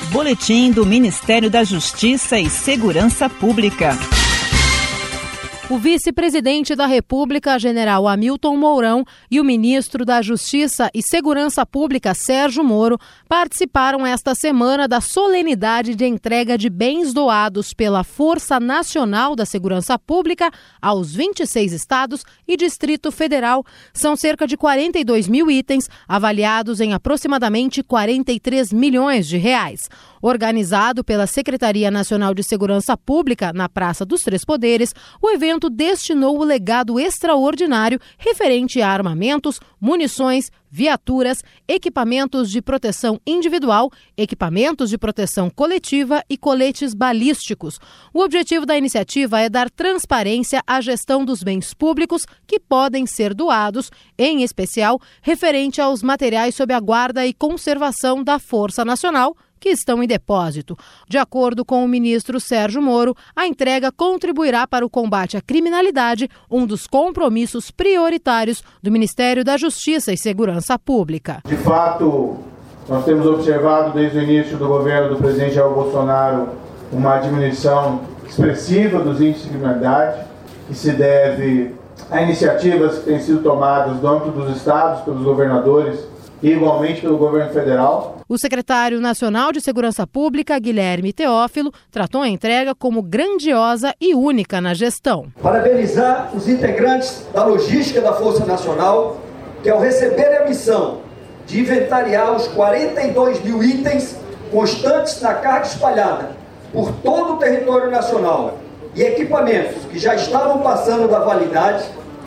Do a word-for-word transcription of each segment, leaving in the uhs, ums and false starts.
Boletim do Ministério da Justiça e Segurança Pública. O vice-presidente da República, general Hamilton Mourão, e o ministro da Justiça e Segurança Pública, Sérgio Moro, participaram esta semana da solenidade de entrega de bens doados pela Força Nacional da Segurança Pública aos vinte e seis estados e Distrito Federal. São cerca de quarenta e dois mil itens, avaliados em aproximadamente quarenta e três milhões de reais. Organizado pela Secretaria Nacional de Segurança Pública, na Praça dos Três Poderes, o evento destinou o legado extraordinário referente a armamentos, munições, viaturas, equipamentos de proteção individual, equipamentos de proteção coletiva e coletes balísticos. O objetivo da iniciativa é dar transparência à gestão dos bens públicos que podem ser doados, em especial referente aos materiais sob a guarda e conservação da Força Nacional, que estão em depósito. De acordo com o ministro Sérgio Moro, a entrega contribuirá para o combate à criminalidade, um dos compromissos prioritários do Ministério da Justiça e Segurança Pública. De fato, nós temos observado desde o início do governo do presidente Jair Bolsonaro uma diminuição expressiva dos índices de criminalidade, que se deve a iniciativas que têm sido tomadas no âmbito dos estados, pelos governadores e igualmente pelo governo federal. O secretário nacional de Segurança Pública, Guilherme Teófilo, tratou a entrega como grandiosa e única na gestão. Parabenizar os integrantes da logística da Força Nacional, que ao receber a missão de inventariar os quarenta e dois mil itens constantes na carga espalhada por todo o território nacional e equipamentos que já estavam passando da validade,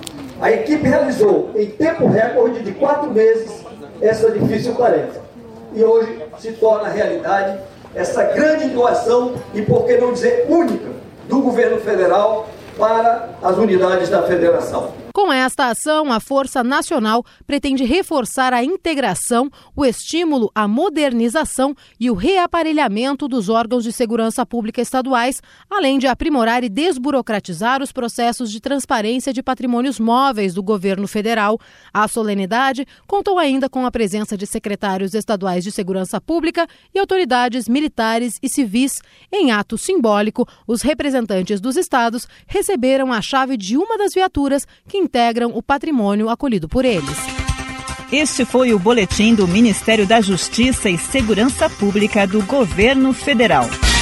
a equipe realizou em tempo recorde de quatro meses essa difícil tarefa. E hoje se torna realidade essa grande doação, e por que não dizer única, do governo federal para as unidades da federação. Com esta ação, a Força Nacional pretende reforçar a integração, o estímulo à modernização e o reaparelhamento dos órgãos de segurança pública estaduais, além de aprimorar e desburocratizar os processos de transparência de patrimônios móveis do governo federal. A solenidade contou ainda com a presença de secretários estaduais de segurança pública e autoridades militares e civis. Em ato simbólico, os representantes dos estados receberam a chave de uma das viaturas que integram o patrimônio acolhido por eles. Este foi o boletim do Ministério da Justiça e Segurança Pública do Governo Federal.